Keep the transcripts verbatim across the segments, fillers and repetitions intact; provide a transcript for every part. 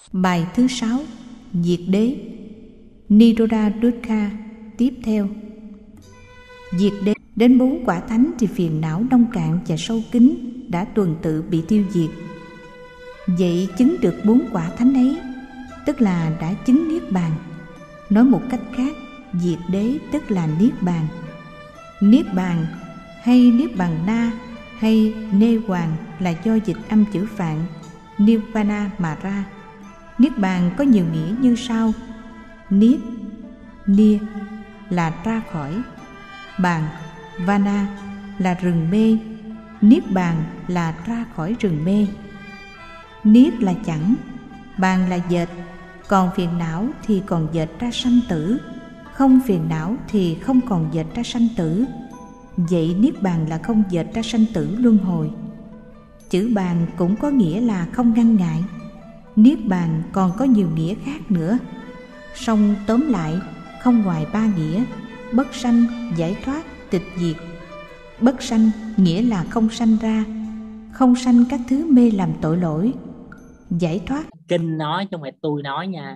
Bài thứ sáu, Diệt đế. Nirodha Dukkha tiếp theo. Diệt đế. Đến bốn quả thánh thì phiền não nông cạn và sâu kín đã tuần tự bị tiêu diệt. Vậy chứng được bốn quả thánh ấy, tức là đã chứng Niết Bàn. Nói một cách khác, diệt đế tức là Niết Bàn. Niết Bàn hay Niết Bàn Na hay Nê Hoàng là do dịch âm chữ Phạn Nirvana mà ra. Niết Bàn có nhiều nghĩa như sau: Niết, Nia là ra khỏi, Bàn, Vana là rừng mê, Niết Bàn là ra khỏi rừng mê. Niết là chẳng, Bàn là dệt, còn phiền não thì còn dệt ra sanh tử, không phiền não thì không còn dệt ra sanh tử. Vậy Niết Bàn là không dệt ra sanh tử luân hồi. Chữ bàn cũng có nghĩa là không ngăn ngại. Niết Bàn còn có nhiều nghĩa khác nữa. Song tóm lại, không ngoài ba nghĩa: bất sanh, giải thoát, tịch diệt. Bất sanh nghĩa là không sanh ra, không sanh các thứ mê làm tội lỗi. Giải thoát, kinh nói chứ không phải tôi nói nha.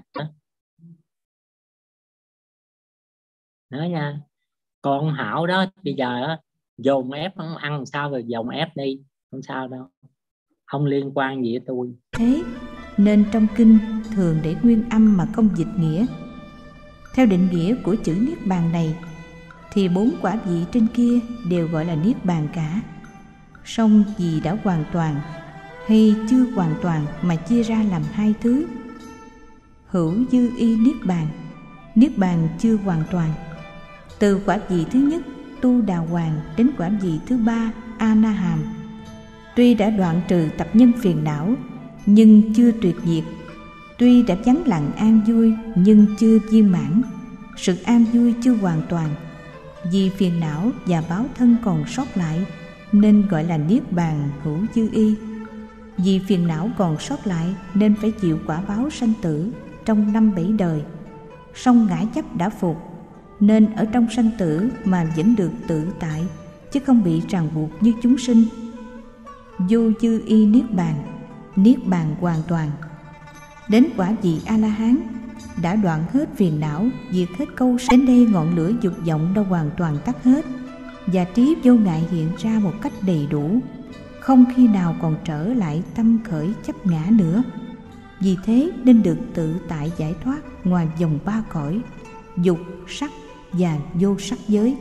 Nói nha, con Hảo đó bây giờ dồn ép không ăn sao rồi dồn ép đi, không sao đâu, không liên quan gì với tôi. Thế nên trong kinh thường để nguyên âm mà không dịch nghĩa. Theo định nghĩa của chữ Niết Bàn này thì bốn quả vị trên kia đều gọi là Niết Bàn cả. Song vì đã hoàn toàn hay chưa hoàn toàn mà chia ra làm hai thứ: hữu dư y Niết Bàn, Niết Bàn chưa hoàn toàn. Từ quả vị thứ nhất Tu Đà Hoàng đến quả vị thứ ba A Na Hàm, tuy đã đoạn trừ tập nhân phiền não nhưng chưa tuyệt diệt. Tuy đã vắng lặng an vui nhưng chưa viên mãn. Sự an vui chưa hoàn toàn, vì phiền não và báo thân còn sót lại nên gọi là Niết Bàn hữu dư y. Vì phiền não còn sót lại nên phải chịu quả báo sanh tử trong năm bảy đời. Song ngã chấp đã phục nên ở trong sanh tử mà vẫn được tự tại, chứ không bị ràng buộc như chúng sinh. Vô dư y Niết Bàn, Niết Bàn hoàn toàn. Đến quả vị A-la-hán đã đoạn hết phiền não, diệt hết câu sanh. Đến đây ngọn lửa dục vọng đã hoàn toàn tắt hết, và trí vô ngại hiện ra một cách đầy đủ, không khi nào còn trở lại tâm khởi chấp ngã nữa. Vì thế nên được tự tại giải thoát ngoài vòng ba cõi dục, sắc và vô sắc giới.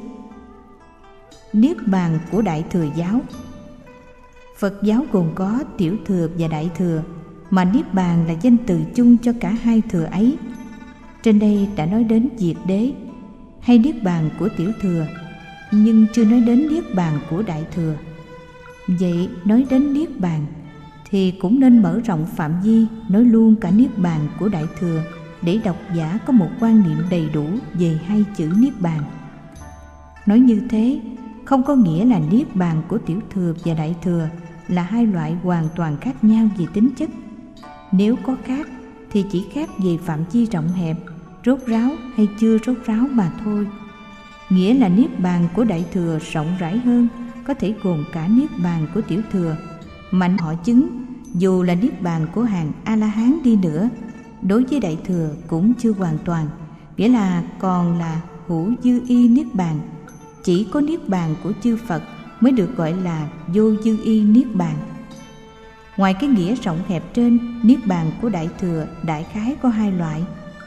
Niết Bàn của Đại Thừa giáo. Phật giáo gồm có Tiểu Thừa và Đại Thừa, mà Niết Bàn là danh từ chung cho cả hai thừa ấy. Trên đây đã nói đến diệt đế hay Niết Bàn của Tiểu Thừa, nhưng chưa nói đến Niết Bàn của Đại Thừa. Vậy nói đến Niết Bàn thì cũng nên mở rộng phạm vi, nói luôn cả Niết Bàn của Đại Thừa, để độc giả có một quan niệm đầy đủ về hai chữ Niết Bàn. Nói như thế không có nghĩa là Niết Bàn của Tiểu Thừa và Đại Thừa là hai loại hoàn toàn khác nhau về tính chất. Nếu có khác thì chỉ khác về phạm vi rộng hẹp, rốt ráo hay chưa rốt ráo mà thôi. Nghĩa là Niết Bàn của Đại Thừa rộng rãi hơn, có thể gồm cả Niết Bàn của Tiểu Thừa, mà họ chứng dù là Niết Bàn của hàng A-la-hán đi nữa, đối với Đại Thừa cũng chưa hoàn toàn, nghĩa là còn là hữu dư y Niết Bàn. Chỉ có Niết Bàn của chư Phật mới được gọi là vô dư y Niết Bàn. Ngoài cái nghĩa rộng hẹp trên, Niết Bàn của Đại Thừa đại khái có hai loại.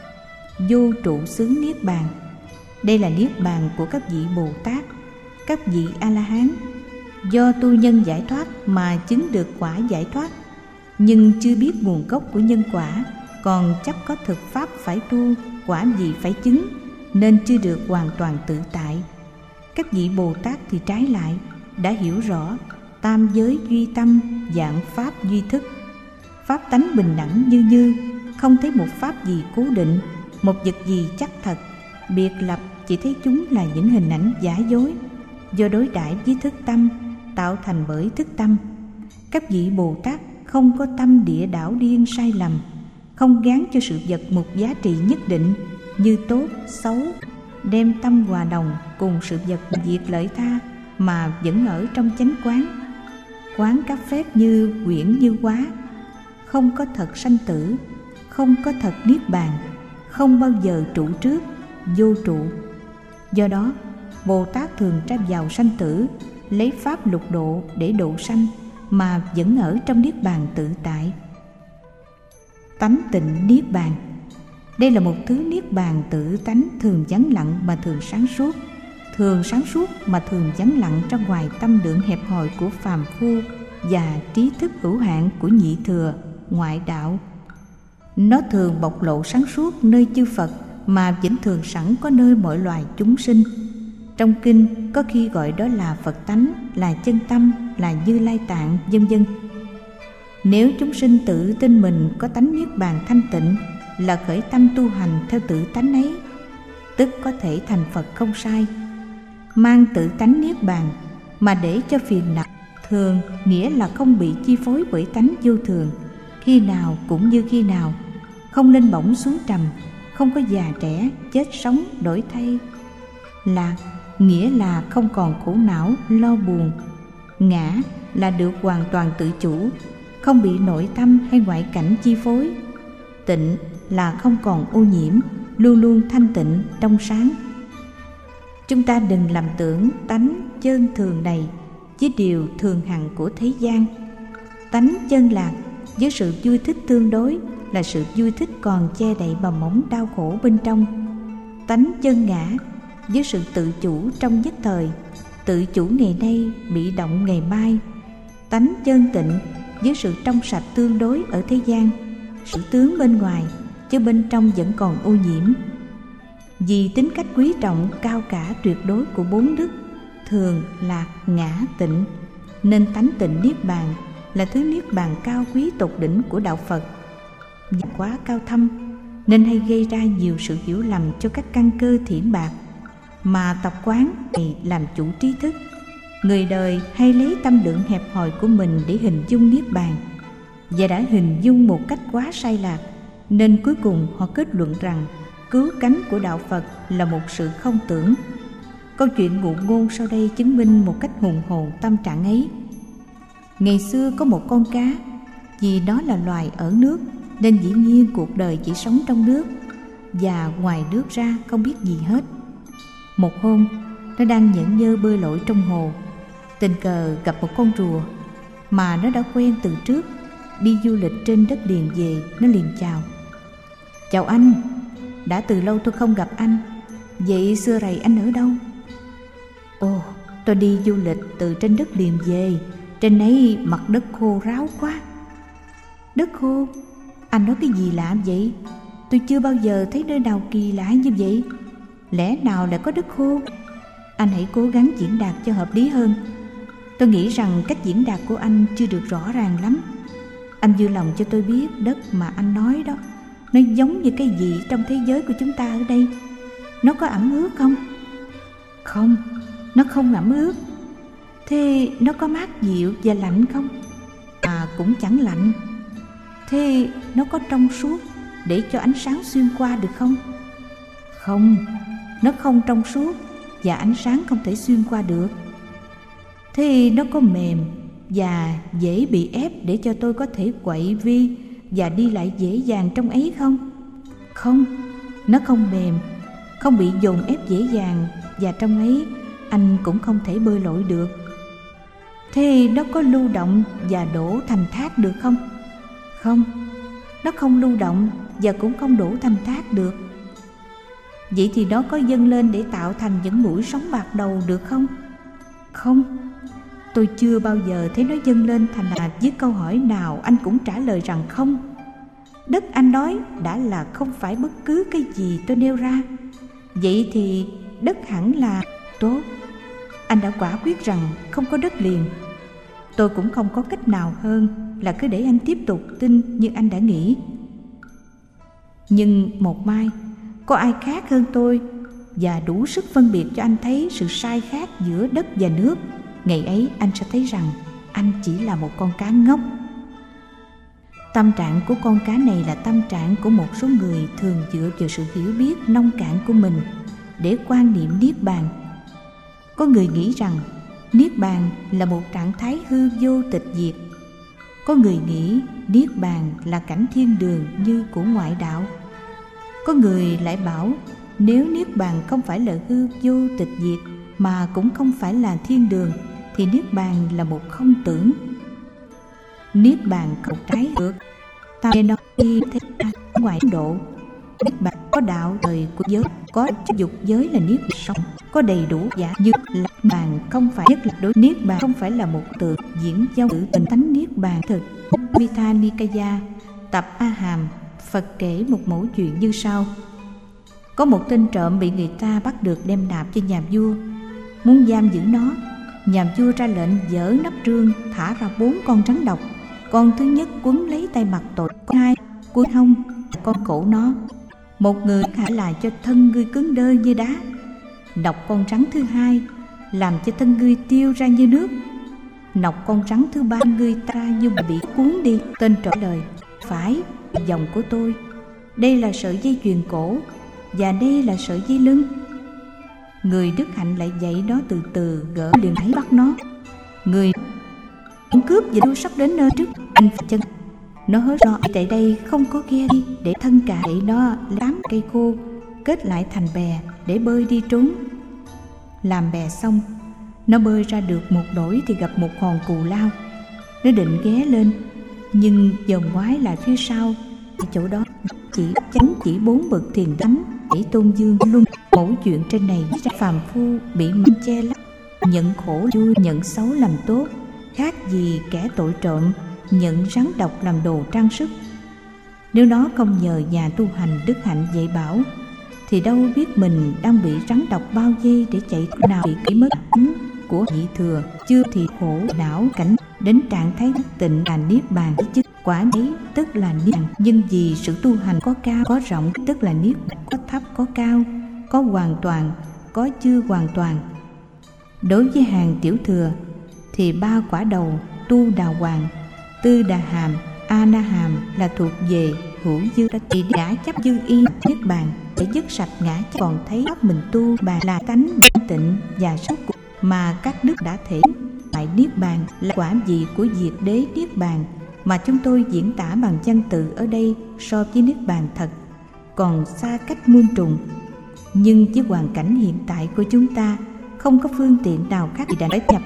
Vô trụ xứ Niết Bàn, đây là Niết Bàn của các vị Bồ Tát, các vị A-la-hán, do tu nhân giải thoát mà chứng được quả giải thoát, nhưng chưa biết nguồn gốc của nhân quả, còn chấp có thực pháp phải tu, quả gì phải chứng, nên chưa được hoàn toàn tự tại. Các vị Bồ Tát thì trái lại, đã hiểu rõ tam giới duy tâm, vạn pháp duy thức, pháp tánh bình đẳng như như, không thấy một pháp gì cố định, một vật gì chắc thật, biệt lập, chỉ thấy chúng là những hình ảnh giả dối, do đối đãi với thức tâm, tạo thành bởi thức tâm. Các vị Bồ Tát không có tâm địa đảo điên sai lầm, không gán cho sự vật một giá trị nhất định như tốt, xấu, đem tâm hòa đồng cùng sự vật diệt lợi tha, mà vẫn ở trong chánh quán. Quán các phép như quyển như hóa, không có thật sanh tử, không có thật niết bàn, không bao giờ trụ trước, vô trụ. Do đó, Bồ Tát thường tra vào sanh tử, lấy pháp lục độ để độ sanh, mà vẫn ở trong niết bàn tự tại. Tánh tịnh niết bàn, đây là một thứ niết bàn tự tánh, thường vắng lặng mà thường sáng suốt, thường sáng suốt mà thường vắng lặng ra ngoài tâm lượng hẹp hòi của phàm phu và trí thức hữu hạn của nhị thừa, ngoại đạo. Nó thường bộc lộ sáng suốt nơi chư Phật, mà vẫn thường sẵn có nơi mọi loài chúng sinh. Trong kinh có khi gọi đó là Phật tánh, là chân tâm, là Như Lai tạng, vân vân. Nếu chúng sinh tự tin mình có tánh niết bàn thanh tịnh, là khởi tâm tu hành theo tự tánh ấy, tức có thể thành Phật không sai. Mang tự tánh niết bàn mà để cho phiền não thường, nghĩa là không bị chi phối bởi tánh vô thường, khi nào cũng như khi nào, không lên bổng xuống trầm, không có già trẻ, chết sống đổi thay. Lạc nghĩa là không còn khổ não lo buồn. Ngã là được hoàn toàn tự chủ, không bị nội tâm hay ngoại cảnh chi phối. Tịnh là không còn ô nhiễm, luôn luôn thanh tịnh trong sáng. Chúng ta đừng lầm tưởng tánh chân thường này với điều thường hằng của thế gian. Tánh chân lạc với sự vui thích tương đối là sự vui thích còn che đậy bầm móng đau khổ bên trong. Tánh chân ngã với sự tự chủ trong nhất thời, tự chủ ngày nay bị động ngày mai. Tánh chân tịnh với sự trong sạch tương đối ở thế gian, sự tướng bên ngoài chứ bên trong vẫn còn ô nhiễm. Vì tính cách quý trọng cao cả tuyệt đối của bốn đức thường, lạc, ngã, tịnh, nên tánh tịnh niết bàn là thứ niết bàn cao quý tột đỉnh của đạo Phật. Vì quá cao thâm nên hay gây ra nhiều sự hiểu lầm cho các căn cơ thiển bạc, mà tập quán này làm chủ trí thức. Người đời hay lấy tâm lượng hẹp hòi của mình để hình dung niết bàn, và đã hình dung một cách quá sai lạc, nên cuối cùng họ kết luận rằng cứu cánh của đạo Phật là một sự không tưởng. Câu chuyện ngụ ngôn sau đây chứng minh một cách hùng hồn tâm trạng ấy. Ngày xưa có một con cá, vì nó là loài ở nước nên dĩ nhiên cuộc đời chỉ sống trong nước, và ngoài nước ra không biết gì hết. Một hôm, nó đang nhởn nhơ bơi lội trong hồ, tình cờ gặp một con rùa mà nó đã quen từ trước. Đi du lịch trên đất liền về, nó liền chào: "Chào anh, đã từ lâu tôi không gặp anh. Vậy xưa rày anh ở đâu?" "Ồ, tôi đi du lịch từ trên đất liền về. Trên ấy mặt đất khô ráo quá." "Đất khô? Anh nói cái gì lạ vậy? Tôi chưa bao giờ thấy nơi nào kỳ lạ như vậy. Lẽ nào lại có đất khô?" "Anh hãy cố gắng diễn đạt cho hợp lý hơn. Tôi nghĩ rằng cách diễn đạt của anh chưa được rõ ràng lắm. Anh vui lòng cho tôi biết đất mà anh nói đó, nó giống như cái gì trong thế giới của chúng ta ở đây? Nó có ẩm ướt không?" "Không, nó không ẩm ướt." "Thế nó có mát dịu và lạnh không?" "À, cũng chẳng lạnh." "Thế nó có trong suốt để cho ánh sáng xuyên qua được không?" "Không, nó không trong suốt và ánh sáng không thể xuyên qua được." "Thế nó có mềm và dễ bị ép để cho tôi có thể quậy vi và đi lại dễ dàng trong ấy không?" "Không, nó không mềm, không bị dồn ép dễ dàng, và trong ấy anh cũng không thể bơi lội được." "Thế nó có lưu động và đổ thành thác được không?" "Không, nó không lưu động và cũng không đổ thành thác được." "Vậy thì nó có dâng lên để tạo thành những mũi sóng bạc đầu được không?" "Không, tôi chưa bao giờ thấy nó dâng lên thành là." Với câu hỏi nào anh cũng trả lời rằng không. Đất anh nói đã là không phải bất cứ cái gì tôi nêu ra. Vậy thì đất hẳn là tốt. Anh đã quả quyết rằng không có đất liền. Tôi cũng không có cách nào hơn là cứ để anh tiếp tục tin như anh đã nghĩ. Nhưng một mai có ai khác hơn tôi và đủ sức phân biệt cho anh thấy sự sai khác giữa đất và nước, ngày ấy anh sẽ thấy rằng anh chỉ là một con cá ngốc. Tâm trạng của con cá này là tâm trạng của một số người thường dựa vào sự hiểu biết nông cạn của mình để quan niệm niết bàn. Có người nghĩ rằng niết bàn là một trạng thái hư vô tịch diệt. Có người nghĩ niết bàn là cảnh thiên đường như của ngoại đạo. Có người lại bảo nếu niết bàn không phải là hư vô tịch diệt, mà cũng không phải là thiên đường, thì niết bàn là một không tưởng. Niết bàn không trái ngược. Ta nghe nói đi thế ngoại độ, niết bàn có đạo đời của giới, có dục giới là niết sống, có đầy đủ giả như là bàn không phải nhất là đối. Niết bàn không phải là một tượng diễn giao tự tình tánh niết bàn thực. Vita Nikaya tập A Hàm, Phật kể một mẩu chuyện như sau. Có một tên trộm bị người ta bắt được đem nạp cho nhà vua. Muốn giam giữ nó, nhà vua ra lệnh dỡ nắp trương, thả ra bốn con rắn độc. Con thứ nhất quấn lấy tay mặt tội, con hai cuối hông, con cổ nó. Một người khả lại cho thân ngươi cứng đơ như đá. Nọc con rắn thứ hai làm cho thân ngươi tiêu ra như nước. Nọc con rắn thứ ba ngươi ta như bị cuốn đi. Tên trộm lời, phải, dòng của tôi. Đây là sợi dây chuyền cổ, và đây là sợi dây lưng. Người đức hạnh lại dạy nó từ từ gỡ liền hãy bắt nó. Người cướp và đua sắp đến nơi trước anh chân. Nó hớt rõ tại đây không có ghe đi, để thân cả để nó làm cây khô kết lại thành bè để bơi đi trốn. Làm bè xong, nó bơi ra được một đổi thì gặp một hòn cù lao. Nó định ghé lên, nhưng dòm ngoái lại phía sau. Ở chỗ đó chỉ chánh chỉ bốn bậc thiền thánh để tôn dương luôn. Mẫu chuyện trên này ra phàm phu bị manh che lấp, nhận khổ vui nhận xấu làm tốt, khác gì kẻ tội trộm nhận rắn độc làm đồ trang sức. Nếu nó không nhờ nhà tu hành đức hạnh dạy bảo, thì đâu biết mình đang bị rắn độc bao vây để chạy nào bị kỹ mất tính của nhị thừa. Chưa thì khổ não cảnh đến trạng thái tịnh là niết bàn chứ quả ấy tức là niết bàn. Nhưng vì sự tu hành có cao có rộng, tức là niết bàn có thấp có cao, có hoàn toàn có chưa hoàn toàn. Đối với hàng tiểu thừa thì ba quả đầu tu đà hoàng, tư đà hàm, a na hàm là thuộc về hữu dư ra thì ngã chấp dư y niết bàn để dứt sạch ngã chấp. Còn thấy pháp mình tu bàn là tánh tịnh và số cuộc mà các đức đã thể tại niết bàn là quả vị của diệt đế niết bàn, mà chúng tôi diễn tả bằng văn tự ở đây so với niết bàn thật còn xa cách muôn trùng. Nhưng với hoàn cảnh hiện tại của chúng ta, không có phương tiện nào khác thì đã phải nhập